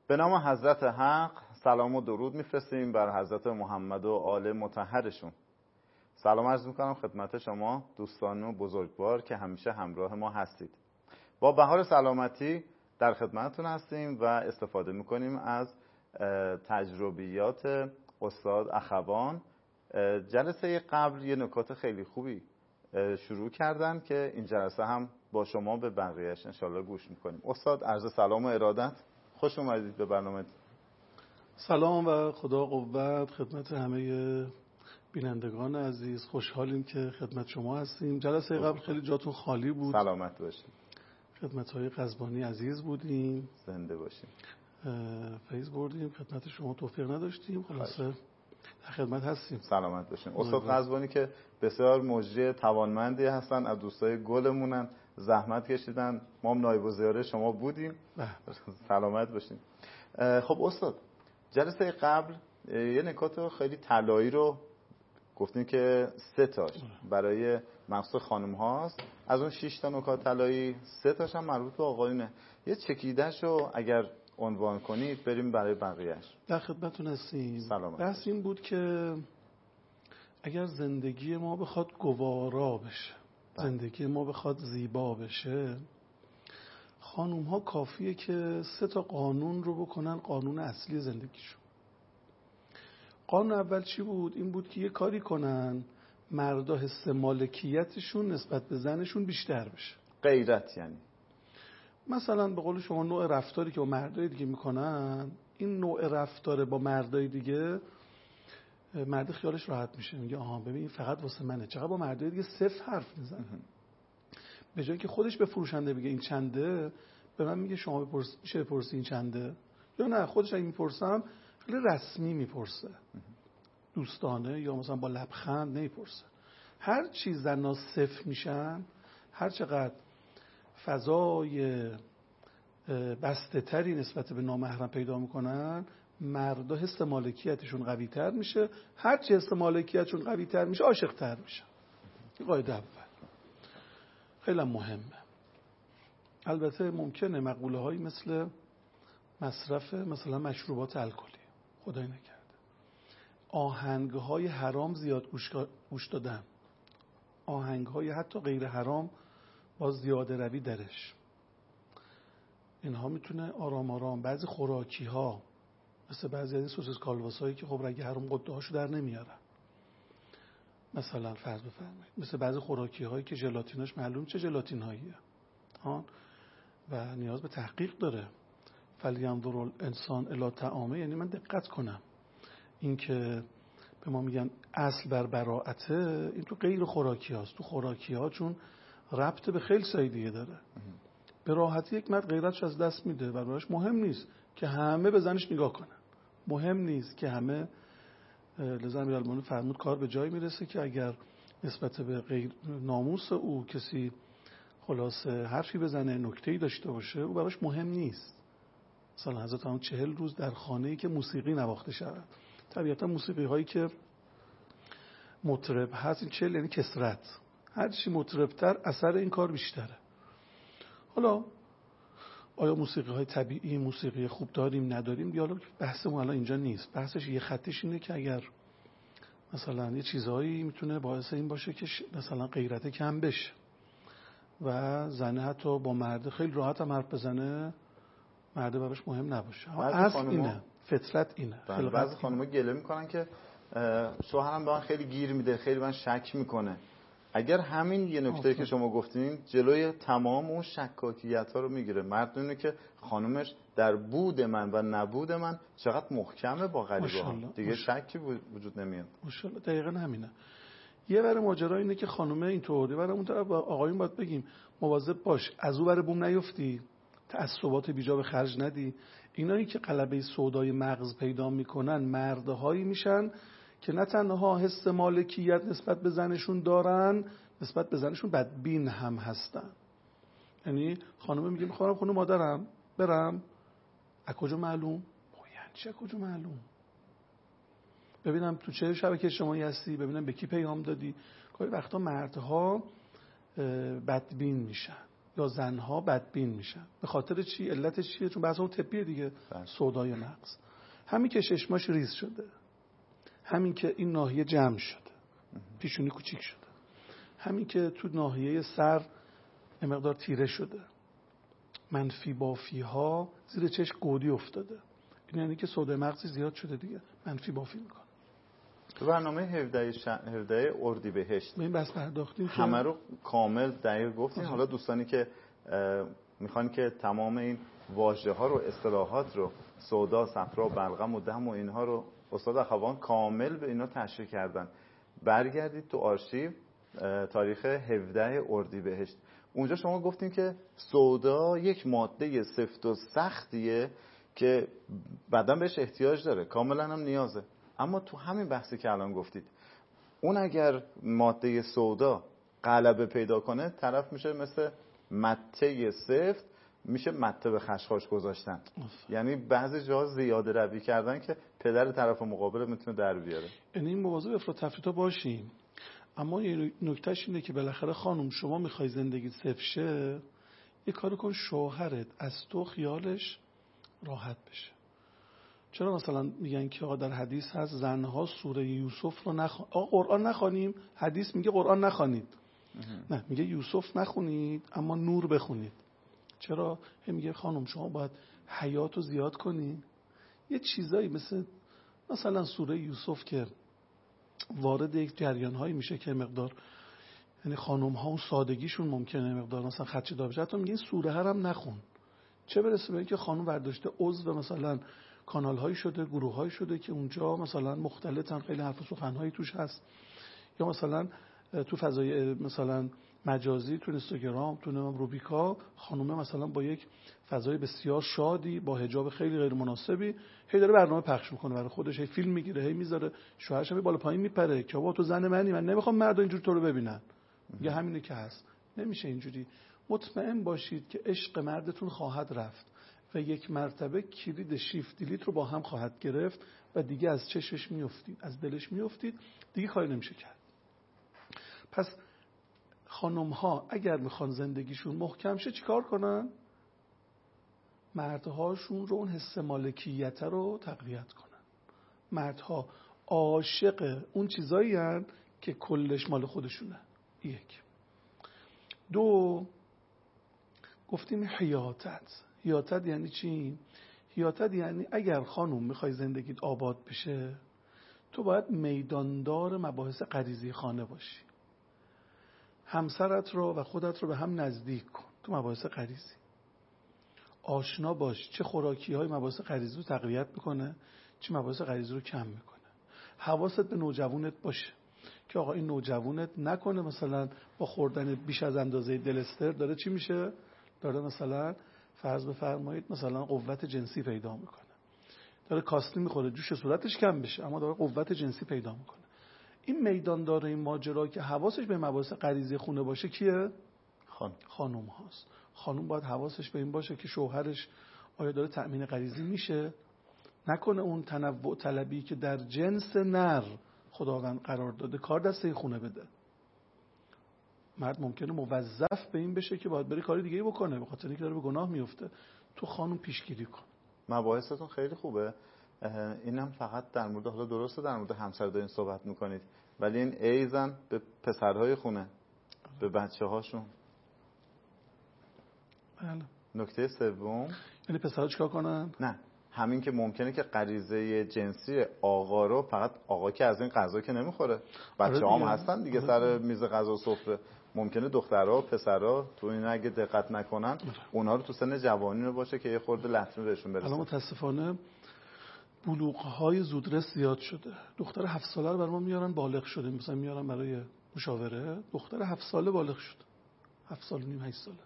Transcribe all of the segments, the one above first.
به نام حضرت حق سلام و درود میفرستیم بر حضرت محمد و آل مطهرشون. سلام عرض میکنم خدمت شما دوستان و بزرگوار که همیشه همراه ما هستید. با بهار سلامتی در خدمتتون هستیم و استفاده میکنیم از تجربیات استاد اخوان. جلسه قبل یه نکات خیلی خوبی شروع کردن که این جلسه هم با شما به بقیهش انشالله گوش میکنیم. استاد عرض سلام و ارادت، خوش اومدید به برنامه. سلام و خدا قوت خدمت همه بینندگان عزیز. خوشحالیم که خدمت شما هستیم. جلسه قبل خیلی جاتون خالی بود. سلامت باشید. خدمت‌های قزبانی عزیز بودیم. زنده باشیم. فیض بردیم. خدمت شما توفیق نداشتیم. خلاصه در خدمت هستیم. سلامت باشیم. استاد قزبانی که بسیار مجری توانمندی هستن، از دوستای گلمونن، زحمت کشیدن، ما هم نایب الزیاره شما بودیم. سلامت باشیم. خب استاد، جلسه قبل یه نکات خیلی طلایی رو گفتیم که 3 تاش برای مخصوص خانم هاست، از اون 6 تا نکات طلایی 3 تاش هم مربوط به آقایونه. یه چکیده‌شو اگر عنوان کنید بریم برای بقیه‌اش. در خدمتتون هستیم. سلامت. بحث این بود که اگر زندگی ما بخواد گوارا بشه، زندگی ما بخواد زیبا بشه، خانوم ها کافیه که 3 تا قانون رو بکنن قانون اصلی زندگیشون. قانون اول چی بود؟ این بود که یه کاری کنن مردا حس مالکیتشون نسبت به زنشون بیشتر بشه. غیرت یعنی مثلا به قول شما نوع رفتاری که با مردای دیگه میکنن، این نوع رفتار با مردای دیگه مرد خیالش راحت میشه، میگه آها ببین این فقط واسه منه. چقدر با مردای دیگه صفر حرف میزنه. به جایی که خودش به فروشنده بگه این چنده، به من میگه شما میشه بپرسی این چنده، یا نه خودش اگه میپرسم خیلی رسمی میپرسه، دوستانه یا مثلا با لبخند نمیپرسه. هر چیز در ناس صفر میشن، هر چقدر فضای بسته تری نسبت به نامحرم پیدا میکنن، مردا حس مالکیتشون قوی تر میشه. هر چی حس مالکیتشون قوی تر میشه عاشق تر میشه. این قاعده اول خیلی مهمه. البته ممکنه مقوله هایی مثل مصرف مثلا مشروبات الکلی، خدای نکرده، آهنگ های حرام زیاد گوش دادن، آهنگ های حتی غیر حرام با زیاده روی درش، اینها میتونه آرام آرام بعضی خوراکی ها مثل بعضی از این سوسیس کالباس هایی که خب رگ حرام قده هاشو در نمیارن، مثلا فرض بفرمایید مثل بعضی خوراکی هایی که ژلاتیناش معلوم چه ژلاتین هاییه و نیاز به تحقیق داره. فلینظر الانسان الی طعامه، یعنی من دقت کنم. این که به ما میگن اصل بر براءته، این تو غیر خوراکی هاست. تو خوراکی ها چون ربط به خیلی سایی دیگه داره، به راحتی یک مرد غیرتش از دست میده و براش مهم نیست که همه به زنش نگاه کنن، مهم نیست که همه. لذا امیرالمومنین فرمود کار به جای میرسه که اگر نسبت به غیر ناموس او کسی خلاصه حرفی بزنه، نکته‌ای داشته باشه، او براش مهم نیست. مثلا حضرت هم 40 روز در خانه‌ای که موسیقی نواخته شود. طبیعتا موسیقی هایی که مطرب هست، این 40 یعنی کثرت، هر چی مطربتر اثر این کار بیشتره. حالا آیا موسیقی های طبیعی، موسیقی خوب داریم نداریم، دیالوگ بحثمون الان اینجا نیست. بحثش یه خطش اینه که اگر مثلا یه چیزهایی میتونه باعث این باشه که مثلا غیرت کم بشه و زنه حتی با مرد خیلی راحت هم حرف بزنه، مرد براش مهم نباشه. اصل اینه، فطرت اینه. بعضی خانم‌ها گله میکنن که شوهرم به من خیلی گیر میده، خیلی من شک میکنه. اگر همین یه نکته که شما گفتین جلوی تمام اون شکاکیت‌ها رو میگیره. مرد اینه که خانومش در بود من و نبود من چقدر محکمه با غریبه‌ها، دیگه شکی وجود نمیاد. ماشاءالله دقیقاً همینه. یه ور ماجرا اینه که خانومه اینطوری، برای اون طرف آقایون باید بگیم مواظب باش، از اون ور بوم نیفتی، تعصبات بیجا به خرج ندی. اینایی که غلبه سودای مغز پیدا میکنن مردهایی میشن که نه تنها حس مالکیت نسبت به زنشون دارن، نسبت به زنشون بدبین هم هستن. یعنی خانومه میگه میخوام خونه مادرم برم، از کجا معلوم؟ یعنی چه کجا معلوم؟ ببینم تو چه شبکه اجتماعی هستی، ببینم به کی پیام دادی. گاهی وقتا مردها بدبین میشن. یا زنها بدبین میشن. به خاطر چی؟ علتش چیه؟ چون بحث اون طبیه دیگه، سودا یا نقص. همین که چشماش ریز شده، همین که این ناحیه جمع شده، پیشونی کوچیک شده، همین که تو ناحیه سر یه مقدار تیره شده، منفی بافی ها زیر چشم گودی افتاده، این یعنی که سودای مغزی زیاد شده دیگه، منفی بافی میکنه. تو برنامه 17 اردیبهشت به این بحث پرداختیم، همه رو کامل دقیق گفتیم. حالا دوستانی که میخوان که تمام این واژه ها رو، اصطلاحات رو، سودا، صفرا، بلغم و دم و اینها رو استاد اخوان کامل به اینا تشریح کردن. برگردید تو آرشیو تاریخ 17 اردیبهشت، اونجا شما گفتین که سودا یک ماده سفت و سختیه که بدن بهش احتیاج داره، کاملا هم نیازه. اما تو همین بحثی که الان گفتید، اون اگر ماده سودا غلبه پیدا کنه، طرف میشه مثل مته سفت، میشه مته به خشخاش گذاشتن. یعنی بعضی جا زیاده روی کردن که پدر طرف مقابل میتونه در بیاره. یعنی این مواظب افراط تفریطا باشین. اما یه نکتهش اینه که بالاخره خانم شما میخوای زندگی صفر شه، یه کاری کن شوهرت از تو خیالش راحت بشه. چرا مثلا میگن که آقا در حدیث هست زنها سوره یوسف رو آقا قرآن نخوانیم، حدیث میگه قرآن نخوانید. نه، میگه یوسف نخونید اما نور بخونید. چرا؟ میگه خانم شما باید حیاتو زیاد کنی. یه چیزایی مثلا سوره یوسف که وارد یک جریان هایی میشه که مقدار، یعنی خانم ها اون سادگیشون ممکنه مقدار مثلا خدشه دار بشه، حتی میگه این سوره هم نخون. چه برسه به اینکه خانم برداشته عضو مثلا کانال هایی شده، گروه هایی شده که اونجا مثلا مختلطن، خیلی حرف و سخن هایی توش هست، یا مثلا تو فضای مثلا مجازی، تو اینستاگرام، تو روبیکا، خانومه مثلا با یک فضای بسیار شادی با حجاب خیلی غیر مناسبی هی داره برنامه پخش میکنه برای خودش، هی فیلم میگیره، هی میذاره، شوهرش هم بالا پایین میپره که بابا تو زن منی، من نمیخوام مردا اینجوری تو رو ببینن. میگه همینه که هست. نمیشه اینجوری. مطمئن باشید که عشق مردتون خواهد رفت و یک مرتبه کلید شیفت دیلیت رو با هم خواهد گرفت و دیگه از چشمش میافتید، از دلش میافتید، دیگه کاری نمیشه کرد. پس خانم ها اگر میخوان زندگیشون محکم شه چیکار کنن؟ مردهاشون رو اون حس مالکیت رو تقویت کنن. مردها عاشق اون چیزایی هن که کلش مال خودشونه. یک. دو، گفتیم حیاتت یعنی چی؟ حیاتت یعنی اگر خانم میخوای زندگیت آباد بشه، تو باید میداندار مباحث غریزی خانه باشی. همسرت رو و خودت رو به هم نزدیک کن تو مباحث غریزی. آشنا باش چه خوراکی های مباحث غریزی رو تقویت میکنه، چه مباحث غریزی رو کم میکنه. حواست به نوجوانت باشه که آقا این نوجوانت نکنه مثلا با خوردن بیش از اندازه دلستر داره چی میشه؟ داره مثلا فرض بفرمایید مثلا قوت جنسی پیدا میکنه. داره کاستی میخوره جوش صورتش کم بشه اما داره قوت جنسی پیدا میکنه. این میداندار این ماجرا که حواسش به مباحث غریزی خونه باشه کیه؟ خانم هاست. خانم باید حواسش به این باشه که شوهرش آیا داره تأمین غریزی میشه، نکنه اون تنوع طلبی که در جنس نر خداوند قرار داده کار دست این خونه بده. مرد ممکنه موظف به این بشه که باید بره کاری دیگه بکنه به خاطر اینکه داره به گناه میفته. تو خانم پیشگیری کن. مباحثتون خیلی خوبه. اینم فقط در مورد، حالا درسته در مورد همسر دارین صحبت میکنید، ولی این ایزن به پسرهای خونه، به بچه هاشون. بله. نکته سوم، یعنی پسرها چیکار کنن؟ نه همین که ممکنه که غریزه جنسی آقا رو، فقط آقا که از این غذا که نمیخوره، بچه هم هستن دیگه سر میز غذا سفره، ممکنه دخترها و پسرها تو این اگه دقت نکنن اونا رو تو سن جوانی رو باشه که یه خورده لطمه بهشون برسه. الان متاسفانه بلوغ‌های زودرس زیاد شده. دختر 7 ساله رو برای ما میارن بالغ شده، مثلا میارن برای مشاوره، دختر 7 ساله بالغ شده، 7 سال و نیم 8 ساله.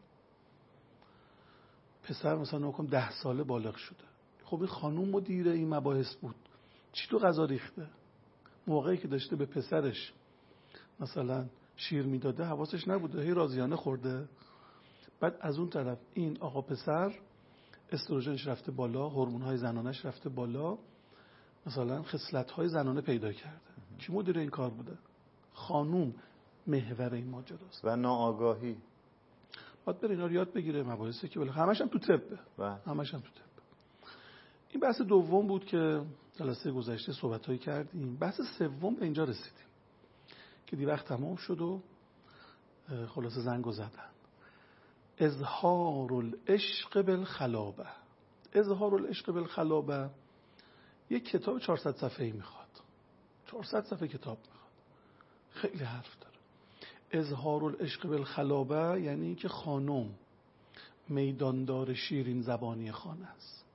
پسر مثلا نکنم 10 ساله بالغ شده. خب این خانوم مدیر این مباحث بود، چی تو غذا ریخته؟ موقعی که داشته به پسرش مثلا شیر میداده حواسش نبوده، هی رازیانه خورده. بعد از اون طرف این آقا پسر استروژنش رفته بالا، هورمون‌های زنانش رفته بالا، مثلا خصلت‌های زنانه پیدا کرده. کی مدیر این کار بوده؟ خانوم محور این ماجراست. و ناآگاهی. باید بره اینا رو یاد بگیره، مباحثی که بالاخره همش هم تو طبه، همش هم تو طب. این بحث دوم بود که جلسه گذشته صحبت‌هایی کردیم. بحث سوم به اینجا رسیدیم که دی وقت تمام شد و خلاصه زنگو زدن. اظهار العشق بالخلابه. اظهار العشق بالخلابه یک کتاب 400 صفحه‌ای میخواد. 400 صفحه کتاب میخواد. خیلی حرف داره. اظهار العشق بالخلابه یعنی که خانم میداندار شیرین زبانی خانه است.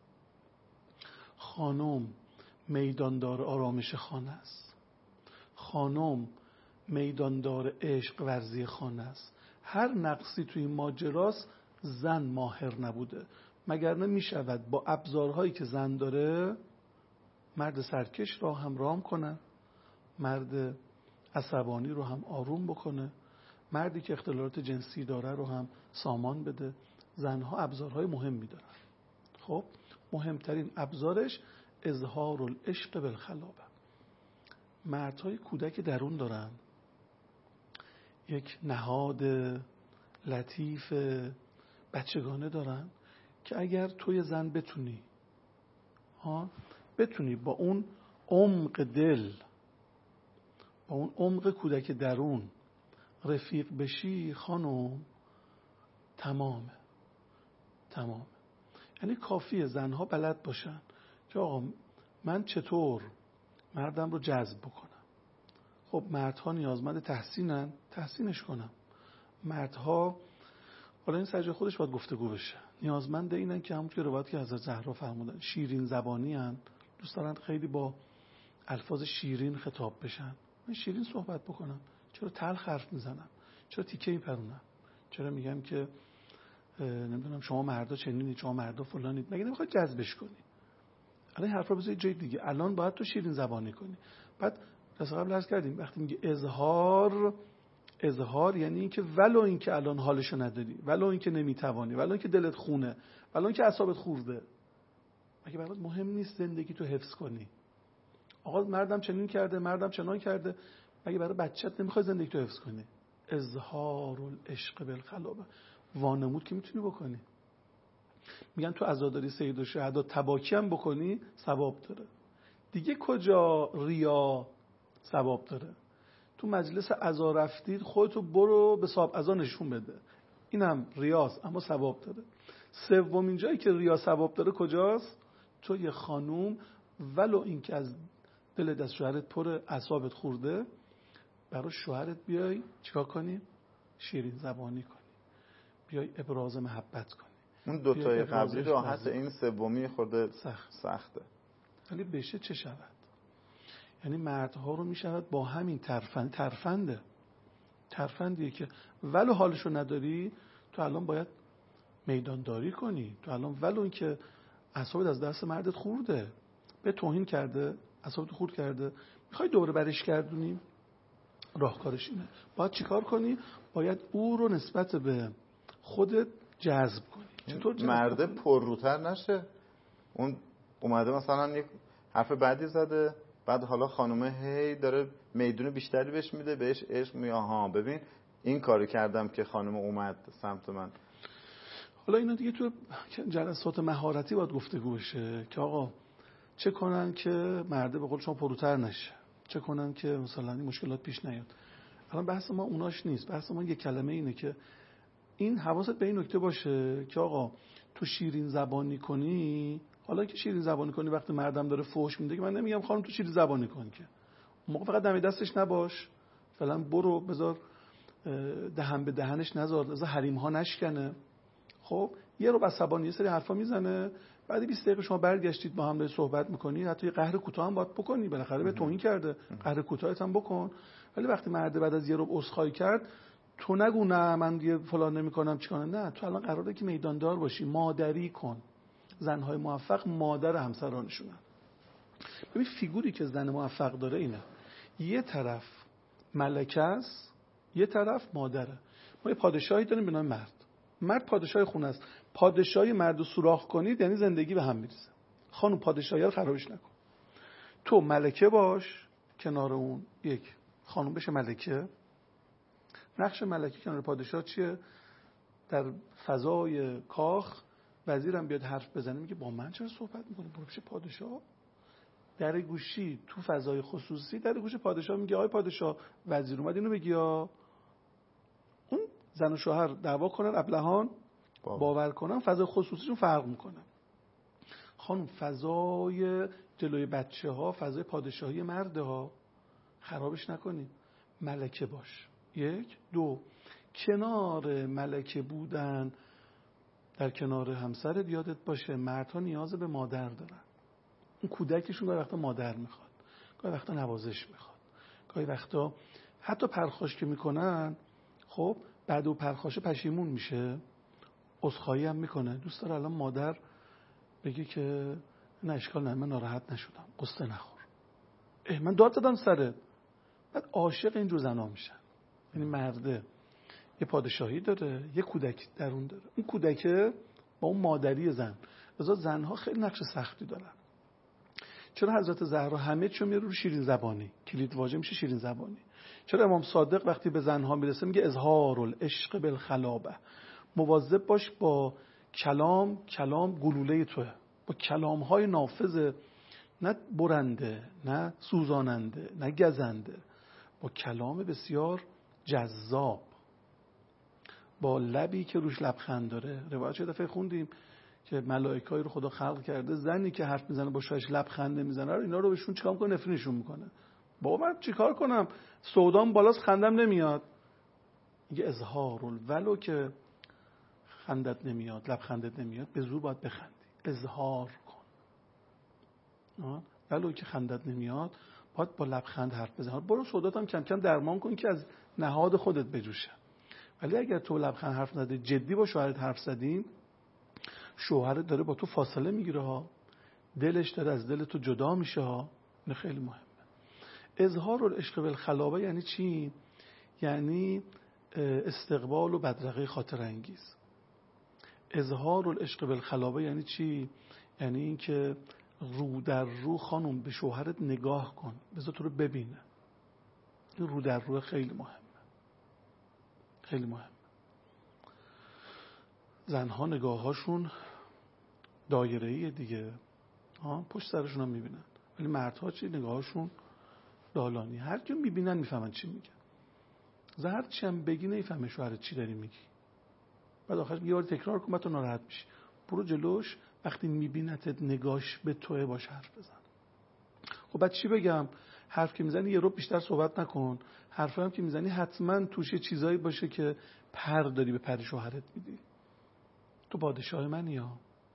خانم میداندار آرامش خانه است. خانم میداندار عشق ورزی خانه است. هر نقصی توی این ماجراست زن ماهر نبوده، مگر نمیشود با ابزارهایی که زن داره مرد سرکش را هم رام کنه، مرد عصبانی رو هم آروم بکنه، مردی که اختلالات جنسی داره رو هم سامان بده. زنها ابزارهای مهمی دارن. خب مهمترین ابزارش اظهار العشق بالخلابه. مردهای کودک درون دارن، یک نهاد لطیف بچگانه دارن که اگر توی زن بتونی با اون عمق دل، با اون عمق کودک درون رفیق بشی، خانم تمامه. یعنی کافیه زنها بلد باشن که آقا من چطور مردم رو جذب بکنم. خب مردها نیازمند تحسینن، تحسینش کنم. مردها حالا این سجای خودش باید گفتگو بشه، نیازمند اینن که همون که روایت که حضرت زهرا فرمودن شیرین زبانی هن، دوست دارن خیلی با الفاظ شیرین خطاب بشن. من شیرین صحبت بکنم، چرا تلخ حرف میزنم، چرا تیکه میپرونم، چرا میگم که نمیدونم شما مردا چنینید، شما مردا فلانید، مگه نمیخواد جذبش کنی؟ الان حرفا بذاری جای دیگه. الان باید تو شیرین زبانی کنی. بعد دست قبل عرض کردیم وقتی میگه اظهار یعنی اینکه ولو اینکه الان حالشو نداری، ولو اینکه نمیتوانی، ولو اینکه دلت خونه، ولو اینکه اعصابت خورده، مگه برات مهم نیست زندگی تو حفظ کنی؟ آقا مردم چنین کرده، مردم چنان کرده، مگه برای بچت نمیخوای زندگی تو حفظ کنی؟ اظهار العشق بالخلابه وانمود که میتونی بکنی. میگن تو عزاداری سید الشهدا تباکی هم بکنی ثواب داره. دیگه کجا ریا ثواب داره؟ تو مجلس عزا رفتید خودتو برو به صاحب عزا نشون بده، اینم ریاست اما ثواب داره. سومین جایی که ریا ثواب داره کجاست؟ تو یه خانوم ولو اینکه از دل دست شوهرت پر اعصابت خورده، برای شوهرت بیای چیکار کنی؟ شیرین زبانی کنی، بیای ابراز محبت کنی. اون دوتای قبلی راحت، این سومی خورده سخته. ولی بشه چه شود؟ یعنی مردها رو میشود با همین ترفندیه که ولو حالشو نداری، تو الان باید میدانداری کنی. تو الان ولو این که اعصابت از دست مردت خورده، به توهین کرده، اعصابت خورد کرده، میخوای دوباره برش گردونی، راهکارش اینه. باید چیکار کنی؟ باید او رو نسبت به خودت جذب کنی. چطور مرده پرروتر نشه؟ اون اومده مثلا یک حرف بدی زده، بعد حالا خانومه هی داره میدون بیشتری بهش میده، بهش عشق میگه آها ببین این کاری کردم که خانومه اومد سمت من. حالا اینا دیگه تو جلسات مهارتی باید گفتگو بشه که آقا چه کنن که مرده به قول شما پروتر نشه، چه کنن که مثلا این مشکلات پیش نیاد. الان بحث ما اوناش نیست، بحث ما یک کلمه اینه که این حواست به این نکته باشه که آقا تو شیرین زبانی کنی. حالا که شیرین زبانی کنی وقتی مردم داره فحش میده که من نمیگم خانم تو شیرین زبانی کن، که اون موقع فقط دم دستش نباش، فعلا برو بذار دهن به دهنش نذار، بذار حریم ها نشکنه. خب یه رو عصبانی یه سری حرفا میزنه، بعد 20 دقیقه شما برگشتید با هم دارید صحبت میکنی، حتی یه قهر کوتاه هم باید بکنی، بالاخره به توهین کرده، قهر کوتاهت هم بکن. ولی وقتی مرد بعد از یه رو عذرخواهی کرد، تو نگو نه من دیگه فلان نمیکنم چیکار، نه تو الان قراره که میداندار باشی، مادری کن. زنهای موفق مادر همسرانشونن. ببین فیگوری که زن موفق داره اینه، یه طرف ملکه است، یه طرف مادره. ما یه پادشاهی داریم به نام مرد پادشاه خونه است. پادشاهی مرد رو سوراخ کنید یعنی زندگی به هم میریزه. خانم پادشاهی رو خرابش نکن. تو ملکه باش، کنار اون یک خانم بشه ملکه. نقش ملکه کنار پادشاه چیه؟ در فضای کاخ وزیرم بیاد حرف بزنه میگه با من چرا صحبت میکنه؟ برو پیش پادشاه. در گوشی تو فضای خصوصی در گوش پادشاه میگه آقای پادشاه وزیر اومد اینو بگی. اون زن و شوهر دعوا کنن، ابلهان باور کنن، فضای خصوصیشون فرق میکنه. خانم فضای جلوی بچه ها، فضای پادشاهی مرده ها، خرابش نکنی. ملکه باش. 1 2 کنار ملکه بودن در کنار همسرت یادت باشه مردها نیاز به مادر دارن. اون کودکشون گاهی وقتا مادر میخواد، گاهی وقتا نوازش میخواد، گاهی وقتا حتی پرخاش که میکنن خب بعد او پرخاشه پشیمون میشه، عذرخواهی هم میکنه، دوست داره الان مادر بگه که نه اشکال نه من ناراحت نشدم، قصه نخور، من داد دادم سرت. بعد عاشق اینجور زنا میشن. یعنی مرده یه پادشاهی داره، یه کودک درون داره، اون کودکه با اون مادری زن. لذا زنها خیلی نقش سختی دارن. چرا حضرت زهرا همه چیو میاره رو شیرین زبانی، کلید واژه میشه شیرین زبانی. چرا امام صادق وقتی به زنها میرسه میگه اظهار العشق بالخلابه، مواظب باش با کلام گلوله توه، با کلام‌های نافذ، نه برنده، نه سوزاننده، نه گزنده، با کلام بسیار جذاب، با لبی که روش لبخند داره. روایت یه دفعه خوندیم که ملائکه‌ای رو خدا خلق کرده، زنی که حرف میزنه با شاش لبخند میزنه، اینا رو بهشون چیکار میکنه؟ نفرینشون میکنه. بابا من چیکار کنم؟ سودام بالاست خندم نمیاد. میگه اظهار ولو که خندت نمیاد، لبخندت نمیاد، به زور باید بخندی، اظهار کن. ولو که خندت نمیاد باید با لبخند حرف بزن. برو سودات هم کم کم درمان کن که از نهاد خودت بجوشه. ولی اگر تو لبخند حرف نزدی، جدی با شوهرت حرف زدین، شوهرت داره با تو فاصله میگیره ها، دلش داره از دل تو جدا میشه ها. این خیلی مهمه. اظهار العشق بالخلابه یعنی چی؟ یعنی استقبال و بدرقه خاطر انگیز. اظهار العشق بالخلابه یعنی چی؟ یعنی این که رو در رو خانم به شوهرت نگاه کن، بذار تو رو ببینه. این رو در رو خیلی مهمه، خیلی مهمه. زنها نگاهاشون دایره‌ایه دیگه، پشت سرشون هم میبینن، ولی مردها چی؟ نگاهاشون دالانی. هر کی میبینن میفهمن چی میگن. هر چی هم بگی نمیفهمه شوهرت چی داری میگی. بعد آخرش یه بار تکرار کن، بعد تو ناراحت میشی. برو جلوش، وقتی میبینتت نگاش به توه باش حرف بزن. خب بعد چی بگم؟ حرف که میزنی یه رو بیشتر صحبت نکن. حرفی هم که میزنی حتما توش چیزایی باشه که پر داری به پر شوهرت میدی. تو پادشاه منی ها.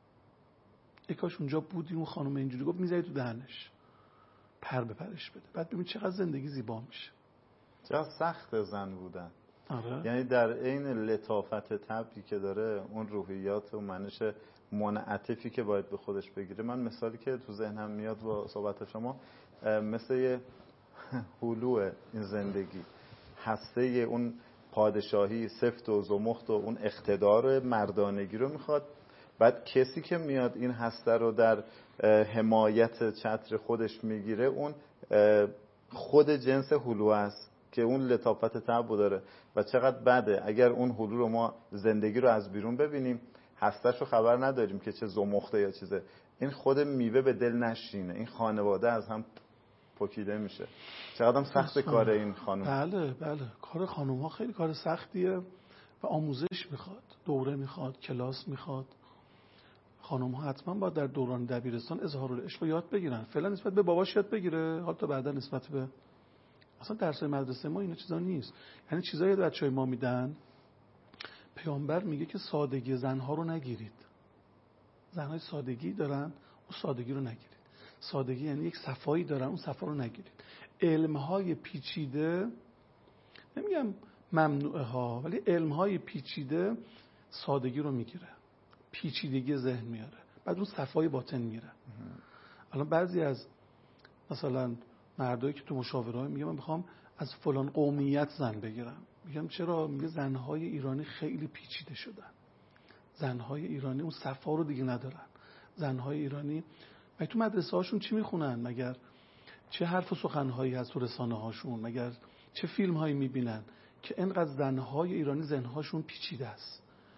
یکاش اونجا بودی اون خانم اینجوری گفت، میذاری تو دهنش، پر به پرش بده. بعد ببین چقدر زندگی زیبا میشه. چقدر سخت زن بودن. آره. یعنی در عین لطافت طبعی که داره، اون روحیات و منش منعطفی که باید به خودش بگیره. من مثالی که تو ذهنم میاد با صحبت شما، مثل یه هلوه این زندگی، هسته اون پادشاهی سفت و زمخت و اون اقتدار مردانگی رو میخواد. بعد کسی که میاد این هسته رو در حمایت چتر خودش میگیره، اون خود جنس هلو است که اون لطافت طبع داره. و چقدر بده اگر اون هلو رو ما زندگی رو از بیرون ببینیم، هستش رو خبر نداریم که چه زمخته یا چیزه، این خود میوه به دل نشینه، این خانواده از هم پکیده میشه. چقدر هم سخت کار این خانم. بله کار خانم ها خیلی کار سختیه و آموزش میخواد، دوره میخواد، کلاس میخواد. خانم ها حتما باید در دوران دبیرستان اظهار العشق رو یاد بگیرن. فعلا نسبت به باباش یاد بگیره، حالا تا بعدا نسبت به، اصلا درس مدرسه ما اینا چیزا نیست. یعنی چیزایی بچهای ما میدن. پیامبر میگه که سادگی زنها رو نگیرید. زنهای سادگی دارن، اون سادگی رو نگیرید. سادگی یعنی یک صفایی دارن، اون صفا رو نگیرید. علمهای پیچیده، نمیگم ممنوعه ها، ولی علمهای پیچیده سادگی رو میگیره، پیچیدگی ذهن میاره، بعد اون صفای باطن میره. الان بعضی از مثلا مردایی که تو مشاوره‌ها میگه من میخوام از فلان قومیت زن بگیرم، میگم چرا؟ میگه زنهای ایرانی خیلی پیچیده شدن، زنهای ایرانی اون صفا رو دیگه ندارن. زنهای ایرانی مگه تو مدرسه هاشون چی میخونن؟ مگر چه حرف و سخنهایی هست تو رسانه هاشون؟ مگر چه فیلم هایی میبینن که اینقدر زنهای ایرانی ذهنهاشون پیچیده است؟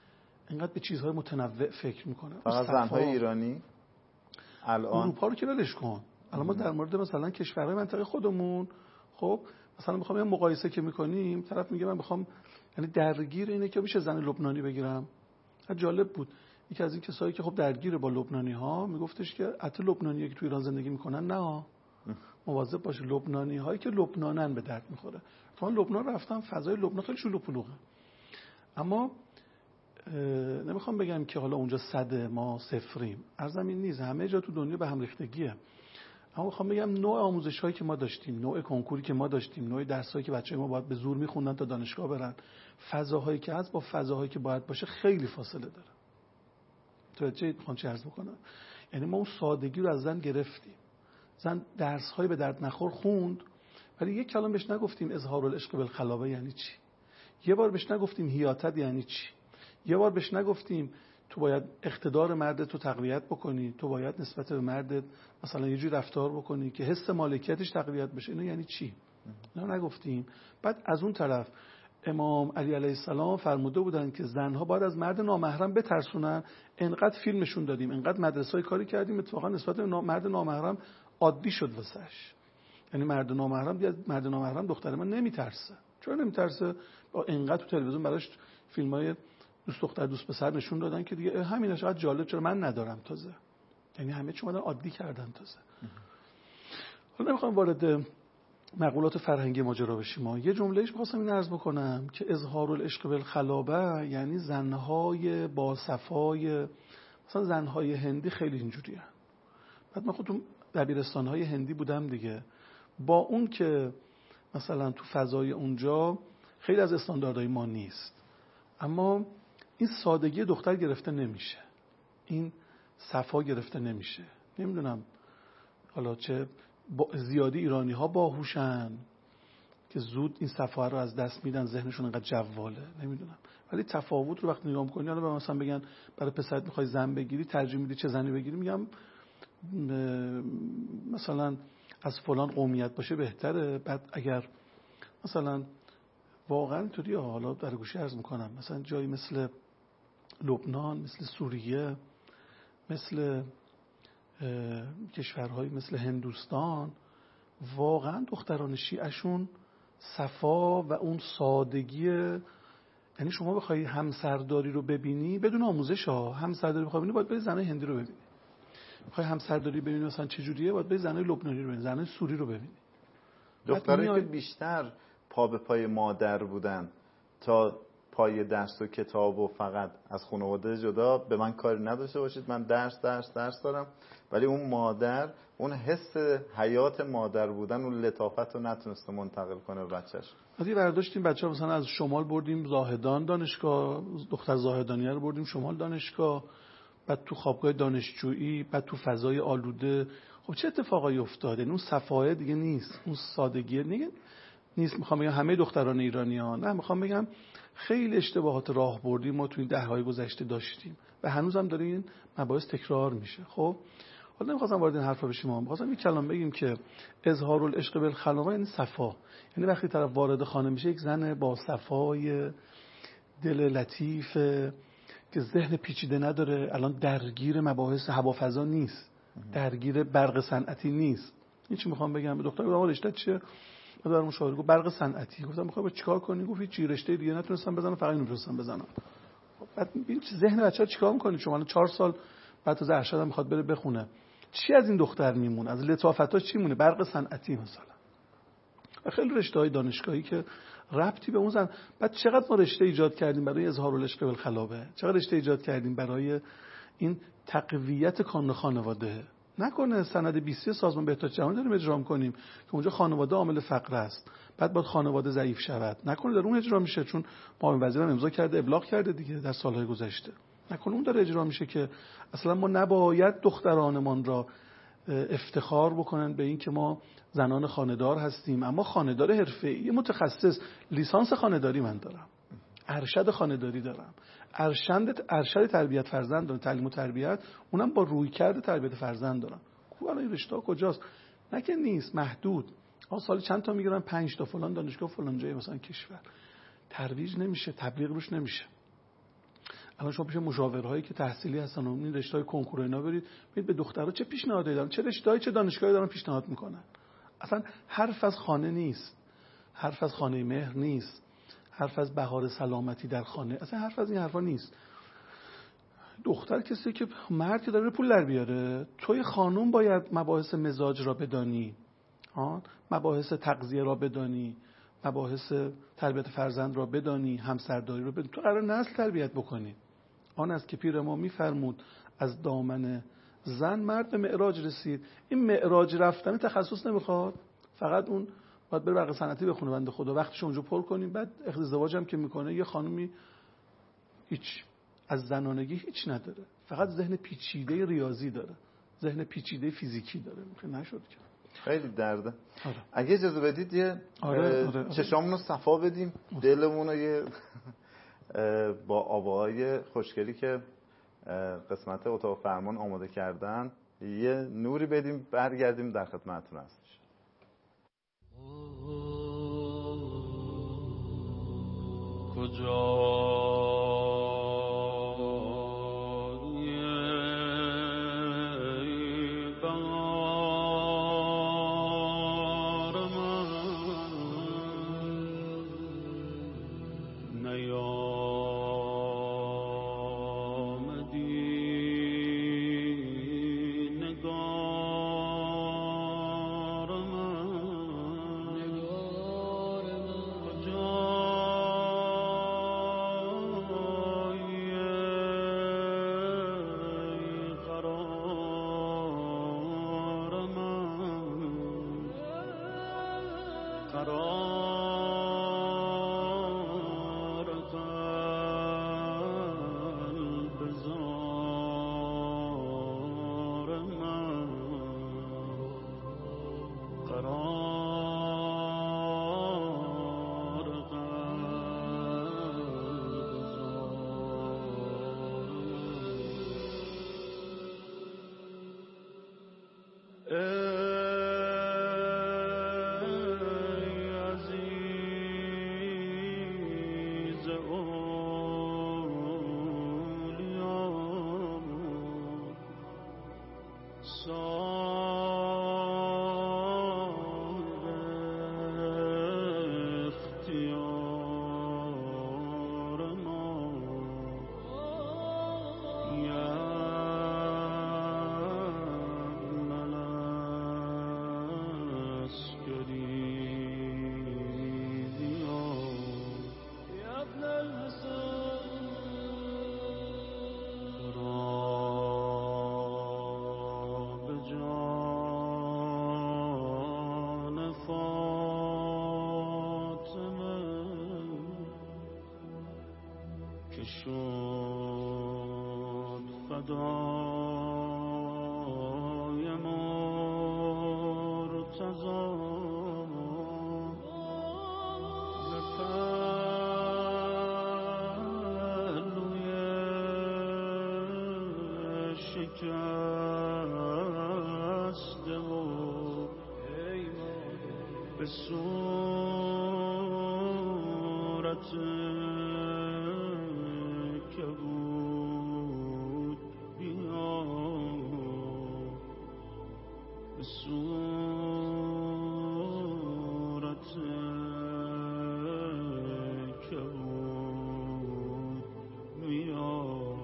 اینقدر به چیزهای متنوع فکر میکنه. فقط زنهای ایرانی الان اروپا رو که ولش کن. الان ما در مورد مثلا کشورهای منطقه خودمون، خب مثلا میخوام یه مقایسه که میکنیم، طرف میگه من میخوام یعنی درگیر اینه که میشه زن لبنانی بگیرم. جالب بود یکی از این کسایی که خب درگیر با لبنانی ها میگفتش که حتی لبنانیایی که تو ایران زندگی میکنن نه، مواظب باشه، لبنانی هایی که لبنانن به درد میخوره. تو لبنان رفتم، فضای لبنان خیلی شلوغ پلوغه، اما نمیخوام بگم که حالا اونجا صده ما صفریم، ارزم این نیست، همه جا تو دنیا به هم ریختگیه. اما میخوام بگم نوع آموزش هایی که ما داشتیم، نوع کنکوری که ما داشتیم، نوع درس هایی که بچه‌ها ما باید به زور میخوندن تا دانشگاه برن، فضاهایی که هست با فضاهایی که باید باشه خیلی فاصله داره. توجه میخوام چه عرض بکنم؟ یعنی ما اون سادگی رو از زن گرفتیم. زن درس های به درد نخور خوند، ولی یک کلام بهش نگفتیم اظهار العشق بالخلابه یعنی چی. یه بار بهش نگفتیم حیاتت یعنی چی. یه بار بهش نگفتیم تو باید اقتدار مردت رو تقویت بکنی، تو باید نسبت به مردت مثلا یه جوری رفتار بکنی که حس مالکیتش تقویت بشه. اینو یعنی چی؟ اینو نگفتیم. بعد از اون طرف امام علی علیه السلام فرموده بودن که زنها باید از مرد نامحرم بترسونن. انقدر فیلمشون دادیم، انقدر مدرسه‌ای کاری کردیم، اتفاقا نسبت به مرد نامحرم عادی شد واسش. یعنی مرد نامحرم دختر من نمیترسه. چرا نمیترسه؟ با انقدر تو تلویزیون براش فیلمای دوست دختر دوست پسر نشون دادن که دیگه همینش چقدر جالب، چرا من ندارم تازه. یعنی همه چی اومدن عادی کردن تازه. حالا نمیخوام وارد مقولات فرهنگی ماجرا بشیم. ما یه جملهش می‌خواستم این عرض بکنم که اظهار العشق بالخلابه یعنی زنهای با صفای، مثلا زنهای هندی خیلی اینجوریه. بعد من خودم دبیرستان‌های هندی بودم دیگه، با اون که مثلا تو فضای اونجا خیلی از استانداردهای ما نیست، اما این سادگی دختر گرفته نمیشه، این صفا گرفته نمیشه. نمیدونم حالا چه زیادی ایرانی ها باهوشن که زود این صفا رو از دست میدن، ذهنشون انقدر جواله، نمیدونم. ولی تفاوت رو وقتی نگاه می‌کنی، حالا مثلا بگن برای پسرت می‌خوای زن بگیری ترجیح میدی چه زنی بگیری، میگم مثلا از فلان قومیت باشه بهتره. بعد اگر مثلا واقعا اینطوری، حالا در گوشه عرض میکنم، مثلا جایی مثل لبنان، مثل سوریه، مثل کشورهای مثل هندوستان، واقعا دختران شیعشون صفا و اون سادگی، یعنی شما بخوای همسرداری رو ببینی بدون آموزش ها، همسرداری بخوای ببینی باید بری زنای هندی رو ببینی. بخوای همسرداری ببینی مثلا چه جوریه باید بری زنای لبنانی رو ببینی، زنای سوری رو ببینی. دخترایی که بیشتر پا به پای مادر بودن تا پای درس و کتاب و فقط از خانواده جدا، به من کاری نداشته باشید، من درس دارم، ولی اون مادر اون حس حیات مادر بودن، اون لطافت رو نتونسته منتقل کنه به بچهش. بعدی برداشتیم بچه‌ها مثلا از شمال بردیم زاهدان دانشگاه، دختر زاهدانیه رو بردیم شمال دانشگاه، بعد تو خوابگاه دانشجویی، بعد تو فضای آلوده. خب چه اتفاقایی افتاد؟ اون صفای دیگه نیست، اون سادگی دیگه نیست. میخوام بگم همه دختران ایرانیان، نه، میخوام بگم خیلی اشتباهات راهبردی ما تو این دهه‌های گذشته داشتیم و هنوزم داره این مباحث تکرار میشه. خب حالا نمیخواستم وارد این حرفا بشیم، میخواستم یک کلام بگیم که اظهار العشق بالخلابه یعنی صفا، یعنی وقتی طرف وارد خانه میشه یک زن با صفای، دل لطیف که ذهن پیچیده نداره، الان درگیر مباحث هوافضا نیست، درگیر برق صنعتی نیست. این چی میخوام بگم؟ به دختر گفتم رشته چیه؟ بعد مشاور گفت برق صنعتی. گفتم میخوای با چیکار کنی؟ گفت هیچ رشته دیگه نتونستم بزنم، فقط اینو میتونستم بزنم. بعد ببین ذهن بچه‌ها چیکار میکنی؟ شما الان 4 سال بعد از ارشد هم میخواد بره بخونه، چی از این دختر میمونه؟ از لطافتاش چی میمونه؟ برق صنعتی مثلا. و خیلی رشته‌های دانشگاهی که ربطی به اون زن. بعد چقدر ما رشته ایجاد کردیم برای اظهار العشق بالخلابه، چقدر رشته ایجاد کردیم برای این تقویت کانون خانواده. نکنه سند 20 سازمان بهداشت جهانی داریم اجرا می‌کنیم که اونجا خانواده عامل فقر است، بعد باید خانواده ضعیف شود. نکنه در اون اجرا میشه، چون معاون وزیرم امضا کرده، ابلاغ کرده دیگه در سالهای گذشته. نکنه اون داره اجرا میشه که اصلا ما نباید دخترانمان را افتخار بکنن به این که ما زنان خانه‌دار هستیم، اما خانه‌دار حرفه‌ای متخصص، لیسانس خانه‌داری من دارم، ارشد خانه‌داری دارم، ارشد تربیت فرزند دارم، تعلیم و تربیت، اونم با رویکرد تربیت فرزند دارم. خوبه این رشته کجاست؟ نه که نیست، محدود. سال چند تا میگیرن؟ 5 تا فلان دانشگاه فلان جای مثلا کشور. ترویج نمیشه، تبلیغ روش نمیشه. الان شما پیش مشاورهایی که تحصیلی هستن و این رشته‌های کنکور اینا برید به دخترها چه پیشنهادی دارن، چه رشته‌ای چه دانشگاهی دارن پیشنهاد میکنن. اصلا حرف از خانه نیست، حرف از خانه مهر نیست، حرف از بهار سلامتی در خانه، اصلا حرف از این حرفا نیست. دختر کسی که مرد که داره پول در بیاره، توی خانوم باید مباحث مزاج را بدانی، مباحث تغذیه را بدانی، مباحث تربیت فرزند را بدانی، همسرداری را بدانی. تو قرار نسل تربیت بکنی. آن است که پیر ما میفرمود از دامن زن مرد به معراج رسید. این معراج رفتن تخصص نمیخواد، فقط اون باید بره برق صنعتی بخونه بنده خدا، وقتش اونجا پر کنیم. بعد ازدواج هم که میکنه یه خانومی هیچ از زنانگی هیچ نداره، فقط ذهن پیچیده ریاضی داره، ذهن پیچیده فیزیکی داره. نشد که خیلی درده. آره. اگه اجازه بدید یه آره. چشامون رو صفا بدیم، دلمون رو یه با آواهای خوشگلی که قسمت اتاق فرمان آماده کردن یه نوری بدیم، برگردیم در خدمتتون هستیم. کجا به صورت کبود بیا، به صورت کبود بیا.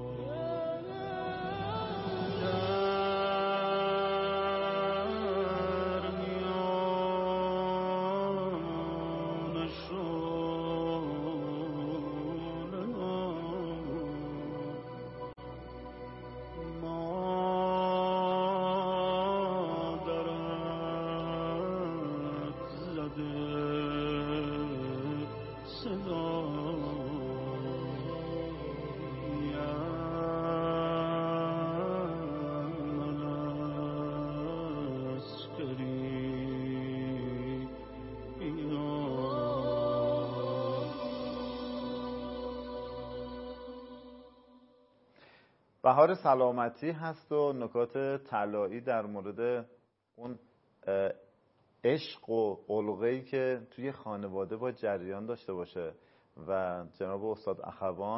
بهار سلامتی هست و نکات طلایی در مورد اون عشق و علقه‌ای که توی خانواده با جریان داشته باشه و جناب استاد اخوان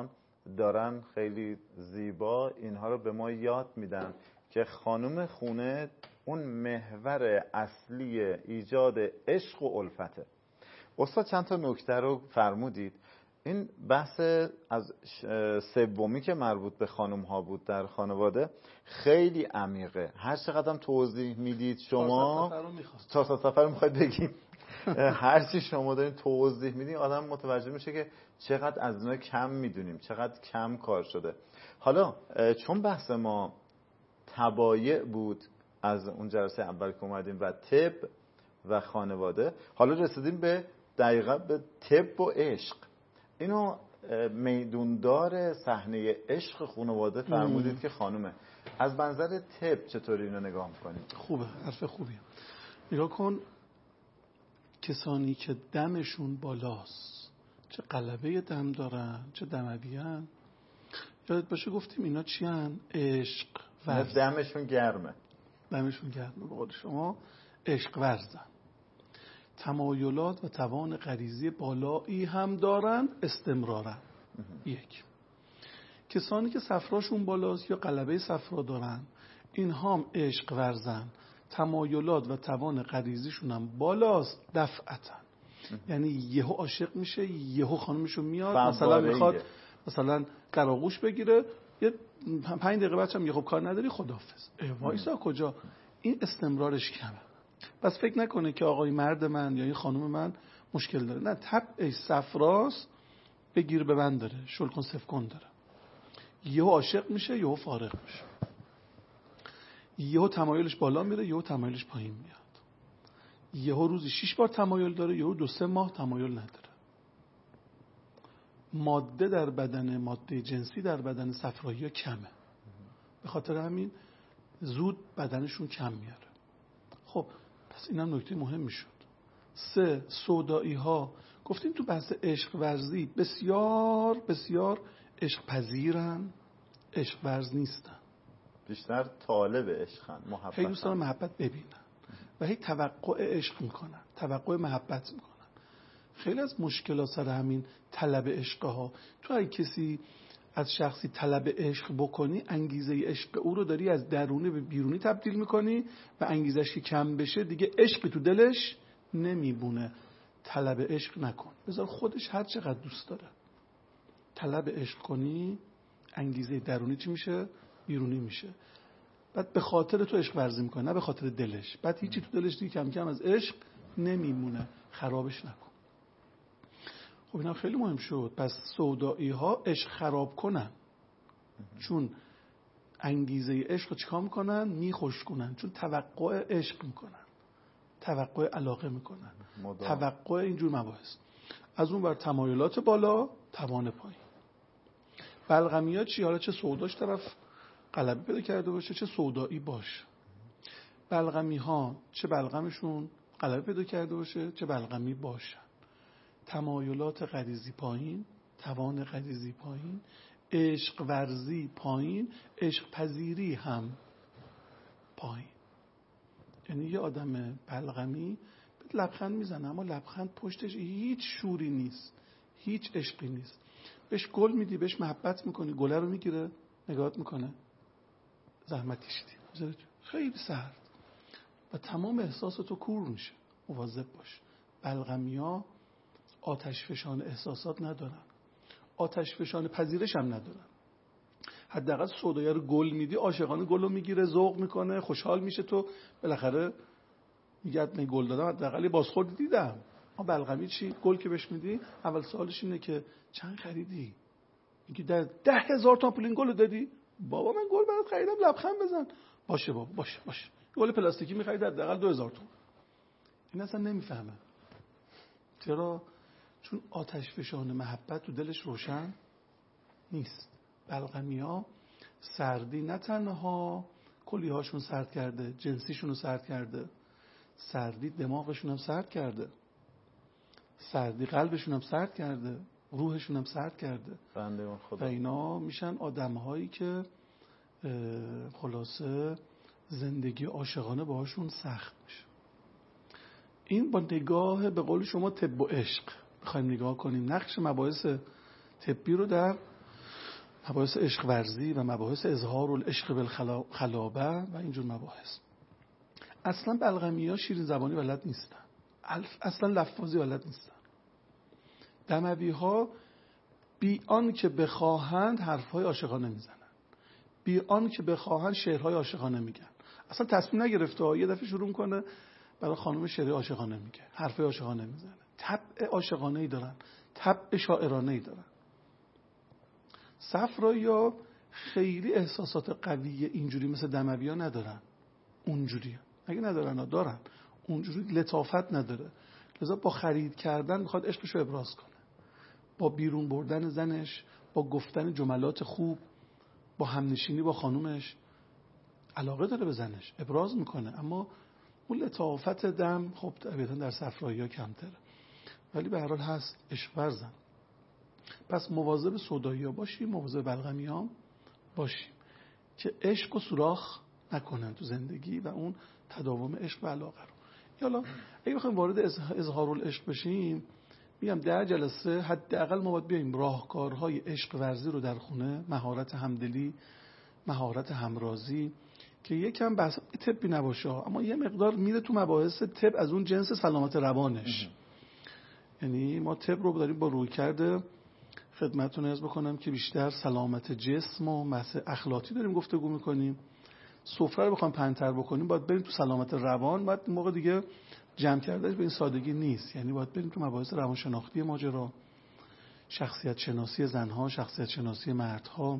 دارن خیلی زیبا اینها رو به ما یاد میدن که خانم خونه اون محور اصلی ایجاد عشق و الفته. استاد چند تا نکته رو فرمودید. این بحث از سومی که مربوط به خانم ها بود در خانواده خیلی عمیقه. هر چقدر توضیح میدید شما 400 سفر رو میخواید بگیم هر چی شما دارین توضیح میدین آدم متوجه میشه که چقدر از اینا کم میدونیم، چقدر کم کار شده. حالا چون بحث ما تبایع بود از اون جلسه اول که اومدیم و طب و خانواده، حالا رسیدیم به دقیقا به طب و عشق. اینو میدوندار صحنه عشق خانواده فرمودید که خانومه. از منظر طب چطوری اینو نگاه میکنید؟ خوبه، حرف خوبیه. نگاه کن، کسانی که دمشون بالاست، چه قلبه دم دارن چه دمویان، یادت باشه گفتیم اینا چی هن؟ عشق ورز. دمشون گرمه. دمشون گرمه به قول شما، عشق ورزن. تمایلات و توان غریزی بالایی هم دارن، استمرارن. یک، کسانی که صفراشون بالاست یا قلبه صفرا دارن، اینها هم عشق ورزن، تمایلات و توان غریزیشون هم بالاست، دفعتن. یعنی یهو عاشق میشه، یهو خانمشو میاد مثلا میخواد مثلا قراغوش بگیره، یه 5 دقیقه بعدش هم یه خب کار نداری خداحافظ. وایسا کجا؟ این استمرارش کمه. پس فکر نکنه که آقای مرد من یا این خانم من مشکل داره. نه، طبع صفراست، بگیر به بند داره، شل کن صف کن داره. یهو عاشق میشه، یهو فارغ میشه، یهو تمایلش بالا میره، یهو تمایلش پایین میاد، یهو روزی 6 بار تمایل داره، یهو 2-3 ماه تمایل نداره. ماده در بدن، ماده جنسی در بدن صفرایی ها کمه، به خاطر همین زود بدنشون کم میاره. خب پس اینم نکته مهمی شد. 3، سودایی ها. گفتیم تو بحث عشق ورزی بسیار بسیار عشق پذیرن، عشق ورز نیستن، بیشتر طالب عشقن، محبت. خیلی دوست دارن محبت ببینن و هی توقع عشق میکنن، توقع محبت میکنن. خیلی از مشکلات سر همین طلب عشق ها. تو اگه کسی از شخصی طلب عشق بکنی، انگیزه عشق او رو داری از درونی به بیرونی تبدیل میکنی و انگیزش که کم بشه دیگه عشقی تو دلش نمیبونه. طلب عشق نکن، بذار خودش هر چقدر دوست داره. طلب عشق کنی، انگیزه درونی چی میشه؟ بیرونی میشه. بعد به خاطر تو عشق ورزی میکنه، نه به خاطر دلش. بعد هیچی تو دلش دیگه کم کم از عشق نمیمونه. خرابش نکن. خب اینا خیلی مهم شد. پس سودایی ها عشق خراب کنن، چون انگیزه عشق رو چیکار میکنن؟ میخوش کنن، چون توقع عشق میکنن، توقع علاقه میکنن، توقع اینجور مباحث. از اون ور تمایلات بالا، توان پایین. بلغمی ها چی؟ حالا چه سوداش طرف غلبه پیدا کرده باشه، چه سودایی باشه. بلغمی ها چه بلغمشون غلبه پیدا کرده باشه، چه بلغمی باشن. تمایلات غریزی پایین، توان غریزی پایین، عشق ورزی پایین، عشق پذیری هم پایین. یعنی یه آدم بلغمی لبخند میزنه اما لبخند پشتش هیچ شوری نیست، هیچ عشقی نیست. بهش گل میدی، بهش محبت میکنی، گله رو میگیره نگاهت میکنه، زحمت کشیدی، خیلی سرد و تمام احساس تو کور میشه. مواظب باش. بلغمی ها آتش فشان احساسات ندارن، آتش فشان پذیرش هم ندارن. حداقل سودایی رو گل میدی، عاشقانه گل رو میگیره، ذوق میکنه، خوشحال میشه. تو بالاخره میگه من گل دادم، حداقل بازخورد دیدم. اما بلغمی چی؟ گل که بهش میدی اول سوالش اینه که چند خریدی؟ میگه 10,000 تا پول این گل رو دادی؟ بابا من گل برات خریدم، لبخند بزن. باشه بابا، باشه. گل پلاستیکی میخرید حداقل 2,000 تومان. این اصلا نمیفهمه. چرا؟ چون آتش فشان محبت تو دلش روشن نیست. بلغمی ها سردی نه تنها کلی هاشون سرد کرده، جنسیشون رو سرد کرده، سردی دماغشون هم سرد کرده، سردی قلبشون هم سرد کرده، روحشون هم سرد کرده. و اینا میشن آدم هایی که خلاصه زندگی عاشقانه باهاشون سخت میشه. این با نگاه به قول شما طب و عشق بخوایم نگاه کنیم، نقش مباحث طبی رو در مباحث عشق ورزی و مباحث اظهار العشق بالخلابه و اینجور مباحث. اصلا بلغمی‌ها شیرین زبانی بلد نیستن، اصلا لفاظی بلد نیستن. دموی‌ها بی آن که بخواهند حرف‌های عاشقانه میزنن، بی آن که بخواهند شعرهای عاشقانه میگن. اصلا تصمیم نگرفته، یه دفعه شروع کنه برای خانم شعر عاشقانه میگه، حرفای عاشقانه میزنه، طبع عاشقانه‌ای دارن، طبع شاعرانه‌ای دارن. صفرایی‌ها خیلی احساسات قوی اینجوری مثل دموی‌ها ندارن. اونجوری اگه ندارن دارن، اونجوری لطافت نداره. لذا با خرید کردن میخواد عشقشو ابراز کنه، با بیرون بردن زنش، با گفتن جملات خوب، با همنشینی با خانومش علاقه داره به زنش، ابراز میکنه. اما اون لطافت دم خب طبیعتا در صفرایی‌ها کمتره، ولی به هر حال هست، عشق ورزن. پس مواظب سودایی‌ها باشیم، مواظب بلغمی‌ها باشیم که عشق و سوراخ نکنن تو زندگی و اون تداوم عشق و علاقه رو. حالا اگه بخوایم وارد اظهار العشق بشیم، میگم 10 جلسه حداقل ما باید بیایم راهکارهای عشق ورزی رو در خونه، مهارت همدلی، مهارت همرازی، که یکم بحث طبی نباشه اما یه مقدار میره تو مباحث طب از اون جنس سلامت روانش. یعنی ما طب رو داریم با روی کرده خدمتتون عرض بکنم که بیشتر سلامت جسم و مسائل اخلاقی داریم گفتگو میکنیم. سفره رو بخوام پنتر بکنیم باید بریم تو سلامت روان. باید این موقع دیگه جمع کردنش به این سادگی نیست، یعنی باید بریم تو مباحث روانشناختی ماجرا، شخصیت شناسی زنها، شخصیت شناسی مردها،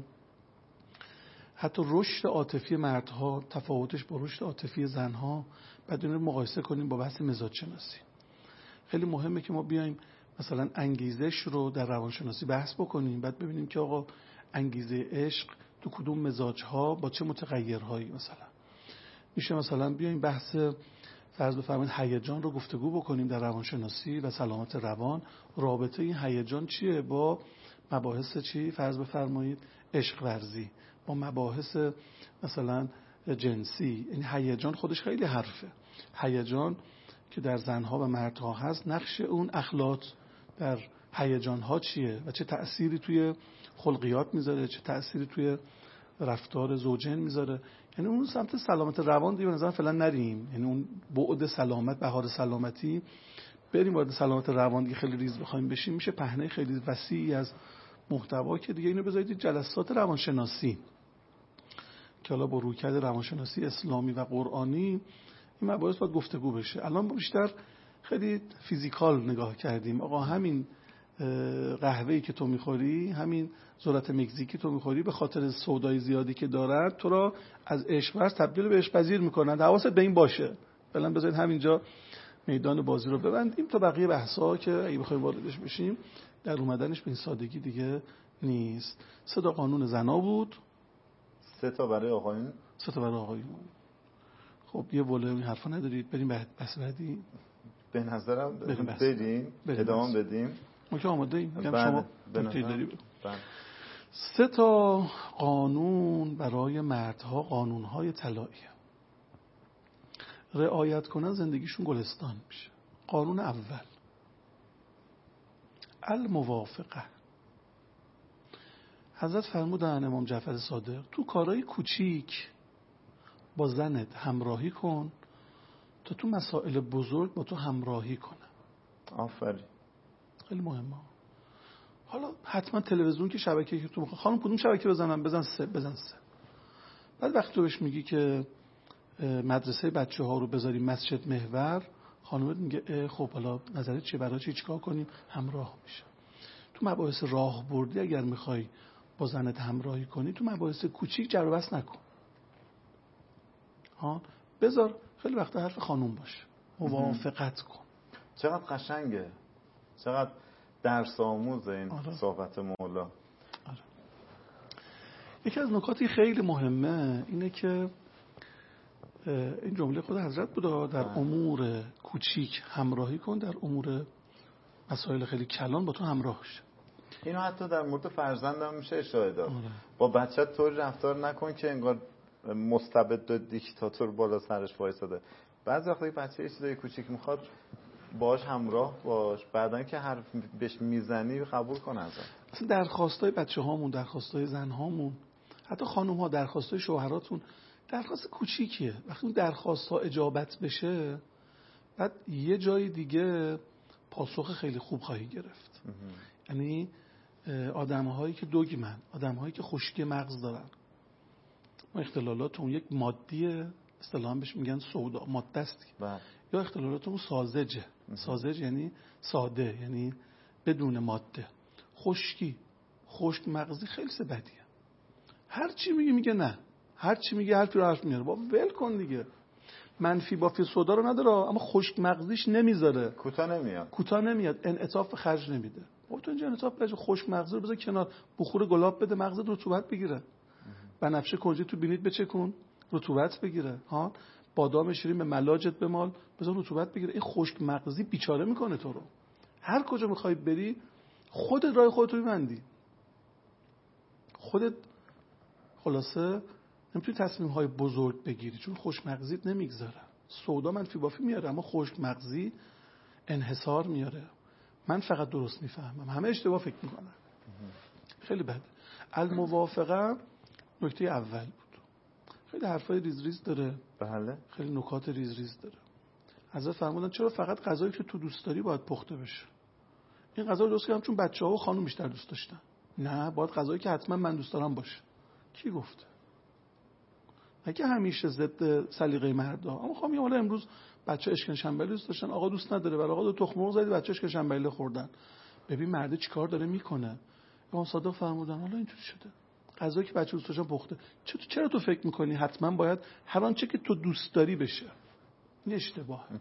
حتی رشد عاطفی مردها تفاوتش با رشد عاطفی زنها، بعد این رو مقایسه کنیم با بحث مزاج شناسی. خیلی مهمه که ما بیایم مثلا انگیزش رو در روانشناسی بحث بکنیم، بعد ببینیم که آقا انگیزه عشق تو کدوم مزاج‌ها با چه متغیرهایی مثلا میشه. مثلا بیایم بحث فرض بفرمایید هیجان رو گفتگو بکنیم در روانشناسی و سلامت روان. رابطه این هیجان چیه با مباحث چی؟ فرض بفرمایید عشق ورزی، با مباحث مثلا جنسی. این هیجان خودش خیلی حرفه. هیجان که در زنها و مردها هست، نقش اون اخلاق در هیجان‌ها چیه و چه تأثیری توی خلقیات میذاره، چه تأثیری توی رفتار زوجین میذاره. یعنی اون سمت سلامت روان دیگه به نظر فعلا نریم، یعنی اون بعد سلامت، بهار سلامتی، بریم وارد سلامت روان دیگه خیلی ریز بخوایم بشیم میشه پهنه خیلی وسیعی از محتوا که دیگه اینو بذارید جلسات روانشناسی که حالا با رویکرد روانشناسی اسلامی و قرآنی این مباحث باید گفتگو بشه. الان بیشتر خیلی فیزیکال نگاه کردیم، آقا همین قهوه‌ای که تو میخوری، همین ذرت مکزیکی تو میخوری، به خاطر سودای زیادی که دارد تو را از عشق ورز تبدیل به عشق پذیر میکنند. حواست به این باشه. فعلا بذارید همینجا میدان بازی رو ببندیم تا بقیه بحث‌ها که اگه بخوایم واردش بشیم در اومدنش به این سادگی دیگه نیست. 3 تا قانون زنا بود، 3 تا برای آقایون، 3 تا برای آقایون. خب یه وله این حرفا ندارید، بریم بحث بعدی. به نظرم بدیم ادامه بدیم. ما که آماده ایم. میگم شما نکته داری بگو. 3 تا قانون برای مردها، قانون‌های طلایی، رعایت کنن زندگیشون گلستان میشه. قانون اول، الموافقه. حضرت فرمودن امام جعفر صادق تو کارهای کوچیک با زنت همراهی کن تا تو مسائل بزرگ با تو همراهی کنه. آفرین. خیلی مهمه. حالا حتما تلویزیون که شبکه‌ای که تو میخوای، خانم کدوم شبکه بزنم؟ بزن 3. بعد وقتی تو بهش میگی که مدرسه بچه‌ها رو بذاریم مسجد محور، خانومت میگه خب حالا نظرت چیه، برای چیکار کنیم؟ همراه میشه. تو مباحث راهبردی اگر میخوای با زنت همراهی کنی، تو مباحث کوچیک جر و بحث نکن. بذار خیلی وقت حرف خانوم باشه، موافقت کن. چقدر قشنگه، چقدر درس آموز این صحبت مولا. آره. یکی از نکاتی خیلی مهمه اینه که این جمله خود حضرت بود، در امور کوچیک همراهی کن، در امور مسائل خیلی کلان با تو همراه شه. اینو حتی در مورد فرزندم میشه اشاره داد. با بچت طوری رفتار نکن که انگار مستبد و دیکتاتور بالا سرش وایساده. بعضی وقتا بچه یه چیزای کوچیک میخواد، باش همراه باش، بعدن که حرف بهش میزنی قبول کن ازت. اصلا درخواستای بچه‌هامون، درخواستای زن‌هامون، حتی خانم‌ها درخواستای شوهراتون درخواست کوچیکیه. وقتی اون درخواست‌ها اجابت بشه، بعد یه جای دیگه پاسخ خیلی خوب خواهی گرفت. یعنی آدم‌هایی که دوگمن، آدم‌هایی که خشکی مغز دارن، ما اختلالاتون یک مادیه، اصطلاحاً بهش میگن سودا، ماده است، یا اختلالاتون ساذجه. ساذج یعنی ساده، یعنی بدون ماده. خشک مغزی خیلی بدیه. هر چی میگه نه، هر چی میگه حرفی رو حرف میاره. با ول کن دیگه. منفی با فی سودا رو نداره، اما خشک مغزیش نمیذاره، کوتاه نمیاد، انعطاف خرج نمیده. خب تو اینجا انعطاف بده، خشک مغزی رو بذار کنار، بخور گلاب بده، مغزت رطوبت بگیره. بنفشه کنجی تو بینیت بچکون، رطوبت بگیره. ها، بادام شیرین به ملاجت بمال، بذار رطوبت بگیره. این خشک مغزی بیچاره میکنه تو رو. هر کجا میخوای بری خودت راه خودت رو میبندی. خودت خلاصه نمیتونی تصمیم‌های بزرگ بگیری، چون خشک مغزیت نمیگذاره. سودا منفی بافی میاره، اما خشک مغزی انحصار میاره. من فقط درست میفهمم، همه اشتباه فکر میکنن. خیلی بده. الموافقه نکته اول بود. خیلی حرفای ریز داره. بله. خیلی نکات ریز داره. حضرت فرمودن چرا فقط غذایی که تو دوست داری باید پخته بشه؟ این غذا رو درست کردم چون بچه‌ها و خانم بیشتر دوست داشتن. نه، باید غذایی که حتما من دوست دارم باشه. کی گفته؟ اگه همیشه ضد سلیقه مردا، اما خب حالا امروز بچه اشکن شنبلی دوست داشتن، آقا دوست نداره، برای آقا دو تخم مرغ زدی بچه اشکن شنبلی خوردن. ببین مرد چیکار داره میکنه. امام صادق فرمودن حالا اینطوری شده، غذایی که بچه دوست داشتن پخته. چرا تو فکر میکنی حتما باید هر آنچه که تو دوست داری بشه؟ این اشتباهه.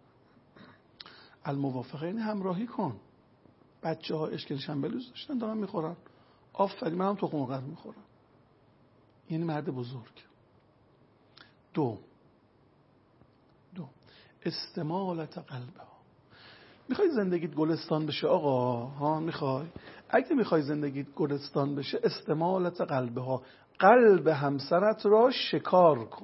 الموافقه یعنی همراهی کن. بچه‌ها اشکن شنبلی دوست داشتن دارن میخورن، آفرین، منم تخم مرغ میخورم. یعنی مرد بزرگ. دو استمالت قلبها. میخوای زندگیت گلستان بشه آقا؟ ها میخوای؟ اگه میخوای زندگیت گلستان بشه، استمالت قلبها، قلب همسرت را شکار کن.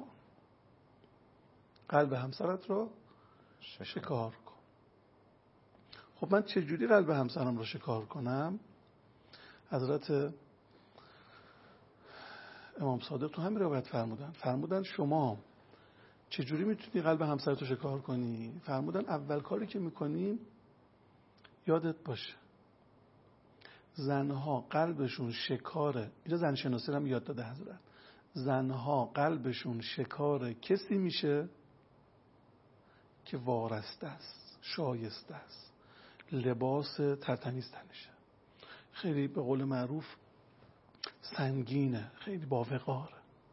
قلب همسرت را شکار کن. خب من چجوری قلب همسرم را شکار کنم؟ حضرت امام صادق تو همین روایت فرمودن شما چجوری میتونی قلب همسرت رو شکار کنی؟ فرمودن اول کاری که میکنیم، یادت باشه زنها قلبشون شکاره، اینجا زن شناسی رو هم یاد داده حضرت، زنها قلبشون شکار کسی میشه که وارسته است، شایسته است، لباس ترتمیز تنشه، خیلی به قول معروف سنگینه، خیلی باوقاره.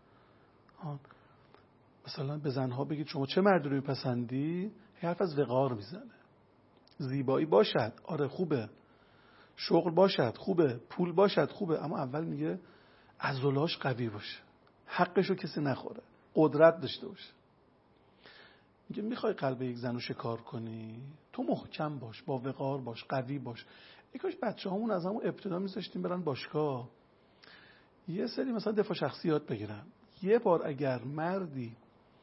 مثلا به زنها بگید شما چه مردی رو میپسندی؟ حرف از وقار میزنه. زیبایی باشد، آره خوبه، شغل باشد خوبه، پول باشد خوبه، اما اول میگه عضلاش قوی باشه، حقشو کسی نخوره، قدرت داشته باشه. میگه میخوای قلب یک زن رو شکار کنی، تو محکم باش، با وقار باش، قوی باش. یکاش بچه‌هامون از همون ابتدا میذاشتیم برن باشگاه، یه سری مثلا دفاع شخصی یاد بگیرن. یه بار اگر مردی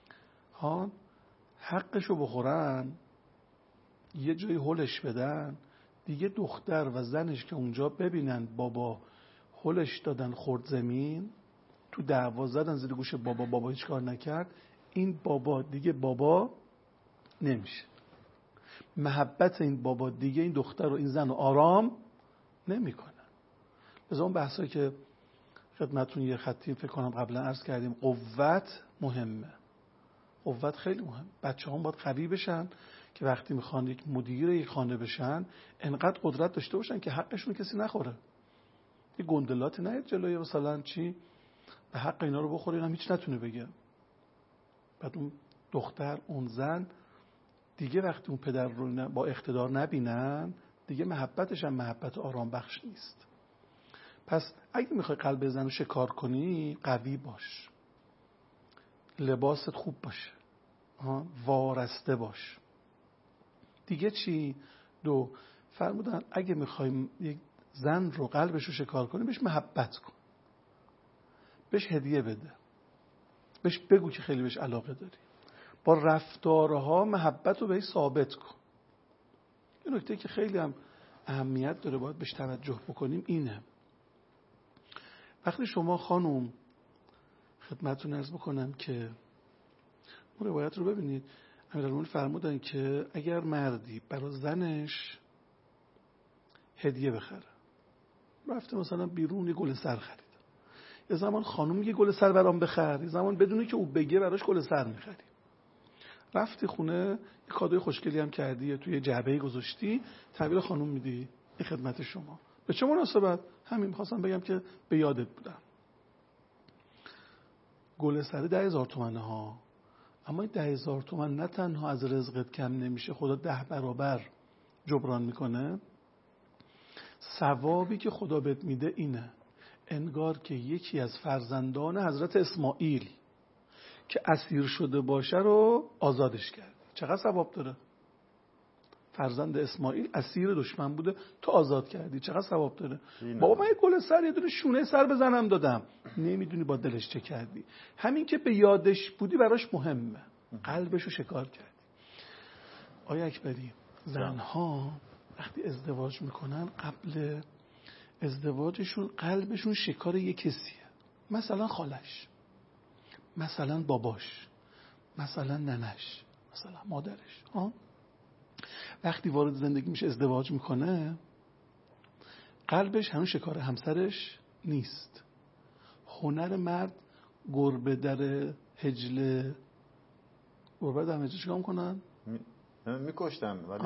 حقشو بخورن، یه جایی هلش بدن، دیگه دختر و زنش که اونجا ببینن بابا هلش دادن خورد زمین، تو دعوا زدن زیر گوش بابا هیچ کار نکرد، این بابا دیگه بابا نمیشه. محبت این بابا دیگه این دختر و این زن رو آرام نمیکنه. بذار اون بحثایی که خدمتتون یه خطی فکر کنم قبلا عرض کردیم، قوت مهمه، قوت خیلی مهم. بچه‌هام باید قوی بشن که وقتی میخوان یک مدیر یک خانه بشن انقدر قدرت داشته باشن که حقشون کسی نخوره. یه گندلات نه جلوی مثلا چی به حق اینا رو بخوره، اینا هیچ نتونه بگه. بعد اون دختر اون زن دیگه وقتی اون پدر رو با اقتدار نبینن، دیگه محبتش هم محبت آرام بخش نیست. پس اگه میخوای قلب زن رو شکار کنی، قوی باش، لباست خوب باشه، وارسته باش. دیگه چی؟ دو فرمودن اگه میخوای یک زن رو قلبش رو شکار کنی، بهش محبت کن، بهش هدیه بده، بهش بگو که خیلی بهش علاقه داری، با رفتارها محبت رو بهش ثابت کن. یه نکته که خیلی هم اهمیت داره باید بهش توجه بکنیم اینه، وقتی شما خانم خدمتتون عرض بکنم که اون روایت رو ببینید، امیرالمومنین فرمودن که اگر مردی برای زنش هدیه بخره، رفته مثلا بیرون یه گل سر خرید، یه زمان خانم یه گل سر برام بخر، یه زمان بدونی که او بگه براش گل سر میخری، رفتی خونه یه کادوی خوشگلی هم کردی توی جعبه‌ای گذاشتی تحویل خانم میدی، این خدمت شما. به چه مناسبت؟ همین می‌خواستم بگم که به یادت بودم. گل سر 10,000 تومانه ها، اما این 10,000 تومان نه تنها از رزقت کم نمیشه، خدا 10 برابر جبران میکنه. ثوابی که خدا بهت میده اینه، انگار که یکی از فرزندان حضرت اسماعیل که اسیر شده باشه رو آزادش کرد. چقدر ثواب داره؟ فرزند اسماعیل اسیر دشمن بوده، تو آزاد کردی، چقدر ثواب داره؟ بابا من یه گل سر، یه دونه شونه سر بزنم دادم، نمیدونی با دلش چه کردی. همین که به یادش بودی براش مهمه، قلبشو شکار کردی. آیا اکبری، زنها وقتی ازدواج میکنن قبل ازدواجشون قلبشون شکار یه کسیه، مثلا خالش، مثلا باباش، مثلا ننش، مثلا مادرش. وقتی وارد زندگی میشه ازدواج میکنه قلبش هنوز شکار همسرش نیست. هنر مرد گربه در هجله، گربه در هجله چیکار میکنن؟ میکشتن، ولی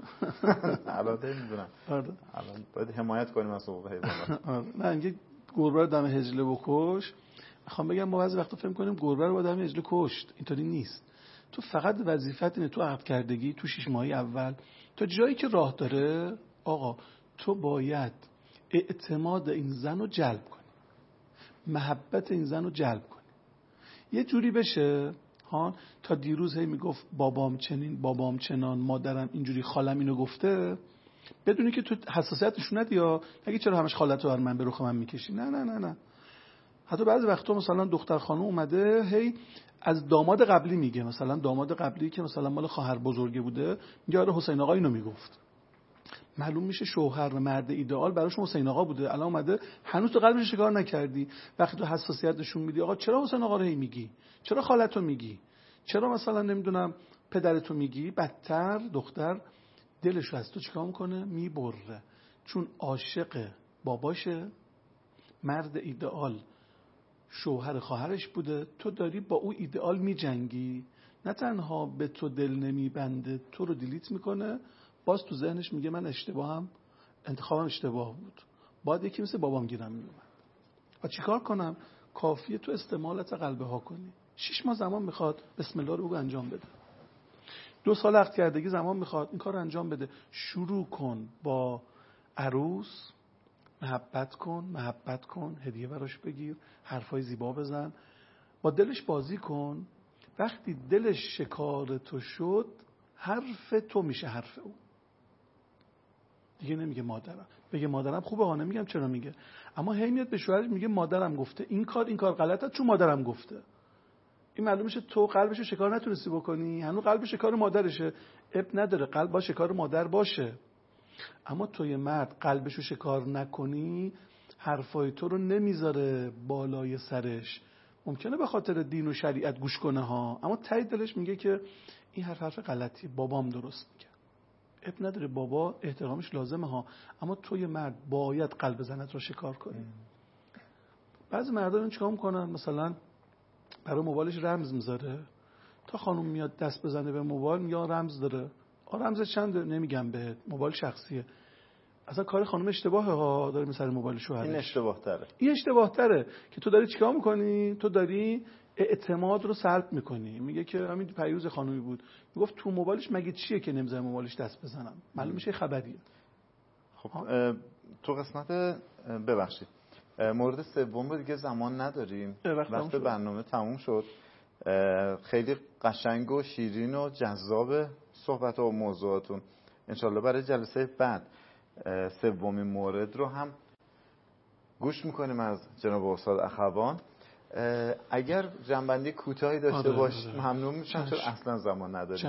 الان نمیدونم، الان باید حمایت کنیم از حقوق حیوانات. نه اینکه گربه رو دم هجله بکش، میخوام بگم ما بعضی وقتا فهم کنیم گربه رو با دم هجله کشت، اینطوری نیست. تو فقط وظیفت اینه تو عقد کردگی، تو 6 ماهی اول، تا جایی که راه داره آقا تو باید اعتماد این زن رو جلب کنی، محبت این زن رو جلب کنی، یه جوری بشه تا دیروز هی میگفت بابام چنین، بابام چنان، مادرم اینجوری، خالم اینو گفته، بدونی که تو حساسیت نشون ندی، یا نگی چرا همش خالتو بر من به رخ من میکشی. نه نه نه نه. حتی بعضی وقتا مثلا دختر خانم اومده هی از داماد قبلی میگه، مثلا داماد قبلی که مثلا مال خواهر بزرگه بوده میگه آره حسین آقا اینو میگفت، معلوم میشه شوهر و مرد ایدئال براش حسین آقا بوده، الان اومده هنوز تو قلبش شکار نکردی. وقتی تو حساسیت نشون میدی آقا چرا حسین آقا رو هی میگی، چرا خالتو میگی، چرا مثلا نمیدونم پدرتو میگی، بدتر دختر دلش از تو چیکار میکنه؟ میبره، چون عاشق باباشه، مرد ایدئال شوهر خواهرش بوده، تو داری با او ایدئال میجنگی، نه تنها به تو دل نمیبنده، تو رو دیلیت میکنه، باز تو ذهنش میگه من انتخابم اشتباه بود، باید یکی مثل بابام گیرم میومد. و چیکار کنم؟ کافیه تو استمالت قلبه ها کنی. 6 ماه زمان میخواد، بسم الله رو بگو انجام بده. 2 سال عقد کردگی زمان میخواد، این کار رو انجام بده. شروع کن با عروس، محبت کن، هدیه براش بگیر، حرفای زیبا بزن، با دلش بازی کن. وقتی دلش شکار تو شد، حرف تو میشه حرف او. دیگه نمیگه مادرم، بگه مادرم خوبه ها، نمیگم چرا میگه، اما هی میاد به شوهرش میگه مادرم گفته این کار غلطه چون مادرم گفته. این معلوم میشه تو قلبشو شکار نتونستی بکنی، هنوز قلب شکار مادرشه. اب نداره، قلب با شکار مادر باشه، اما توی مرد قلبشو شکار نکنی، حرفای تو رو نمیذاره بالای سرش. ممکنه به خاطر دین و شریعت گوش کنه ها، اما ته دلش میگه که این حرف غلطیه، بابام درست میگه. اب نداره، بابا احترامش لازمه ها، اما توی مرد باید قلب زنت رو شکار کنی. بعضی مردان چیکار میکنن؟ مثلا برای موبایلش رمز میذاره، تا خانم میاد دست بزنه به موبایل میگه رمز داره. رمز چنده؟ نمیگم بهت، موبایل شخصیه. اصلا کار خانم اشتباهه ها، داره میسره موبایل شوهرش. این اشتباه تره که تو داری چیکار میکنی؟ تو داری اعتماد رو سلب میکنی. میگه که همین پیروز خانومی بود میگفت تو موبایلش مگه چیه که نمیذاره موبایلش دست بزنم، معلوم میشه خبریه. خب تو قسمت ببخشید مورد سوم رو دیگه زمان نداریم، وقت برنامه تموم شد. خیلی قشنگ و شیرین و جذاب صحبت و موضوعاتون. انشالله برای جلسه بعد سومین مورد رو هم گوش میکنیم از جناب استاد اخوان. اگر جنبندی کوتاهی داشته باش ممنون میشم، چون اصلا زمان نداریم. چشم.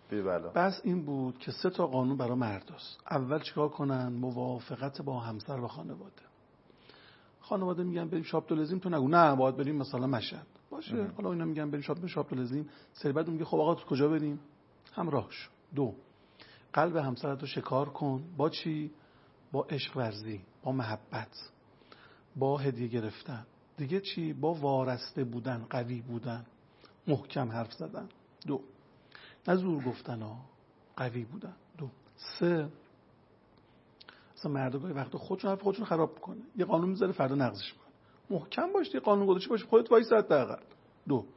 بی بلا. بس این بود که 3 تا قانون برای مرداست. اول چیکار کنن؟ موافقت با همسر و خانواده میگن بریم شابدولزیم، تو نگو نه باید بریم مثلا مشهد باشه. حالا اینا میگن بریم شابدولزیم، سری بعد میگه خب آقا تو کجا بریم؟ همراهش. 2 قلب همسرت رو شکار کن. با چی؟ با عشق ورزی، با محبت، با هدیه گرفتن. دیگه چی؟ با وارسته بودن، قوی بودن، محکم حرف زدن. 2 نه زور گفتن ها، قوی بودن. 2 3 اصلا مردگاهی وقتا خودشون خراب میکنه، یه قانون میذاره فردا نقضش میکنه. محکم باش، یه قانون گذاشته باش خودت وایس حداقل. 2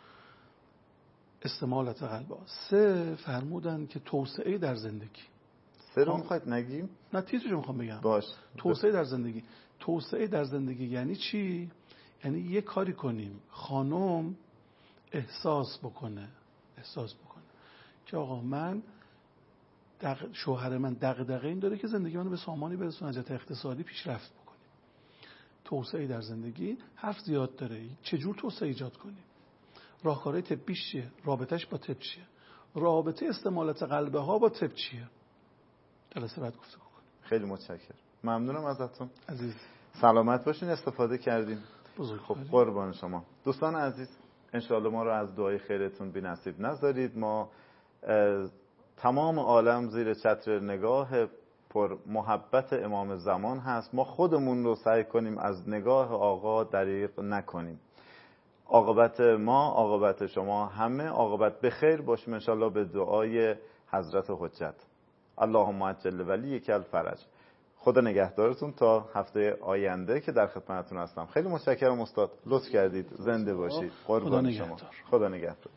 استمالت قلبا. 3 فرمودن که توسعه در زندگی. 3 رو میخواید نگیم؟ نه تیترشو میخوام بگم. باش. توسعه در زندگی. توسعه در زندگی یعنی چی؟ یعنی یه کاری کنیم خانم احساس بکنه که آقا من شوهر من دغدغه این داره که زندگی منو به سامانی برسونه، از جهت اقتصادی پیشرفت بکنیم. توسعه در زندگی حرف زیاد داره. چجور توسعه ایجاد کنیم؟ راهکارهای طبیش چیه؟ رابطش با طب چیه؟ رابطه استمالت قلبه ها با طب چیه؟ جلسه بعد گفتگو کنیم. خیلی متشکرم، ممنونم ازتون عزیز. سلامت باشین، استفاده کردیم. خب قربان شما. دوستان عزیز، انشاءالله ما رو از دعای خیرتون بی نصیب نذارید. ما تمام عالم زیر چتر نگاه پر محبت امام زمان هست. ما خودمون رو سعی کنیم از نگاه آقا دریغ نکنیم. عاقبت ما، عاقبت شما، همه عاقبت بخیر باشیم انشاءالله به دعای حضرت حجت. اللهم عجل ولیک الفرج. خدا نگهدارتون تا هفته آینده که در خدمتتون هستم. خیلی متشکرم استاد، لطف کردید. زنده باشید. قربان شما. خدا نگهدار.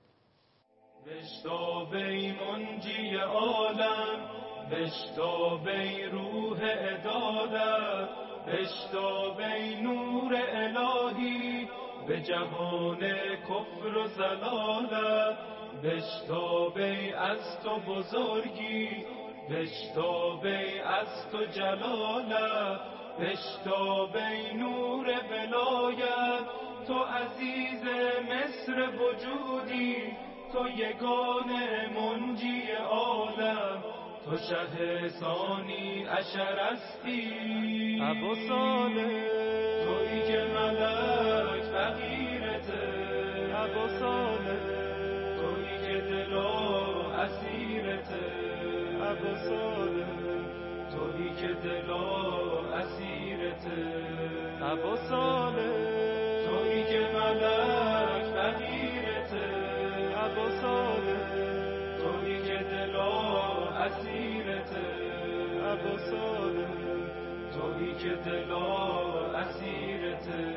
بشتابی منجی عالم، بشتابی روح عدالت، بشتابی نور الهی به جهان کفر و ضلالت، بشتابی از تو بزرگی، بشتابی از تو جلالت، بشتابی نور ولایت، تو عزیز مصر وجودی، تو یگانه منجی عالم، تو شه ثانی عشر هستی. ابو صالح تویی که ملک فقیرته، ابو صالح تویی که دلا اسیرته، ابو صالح تویی که دلا اسیرته، ابو صالح تویی که ملک فقیرته، ابو صالح تویی که دلا اسیرته، ابو صالح تویی که دلا اسیرته.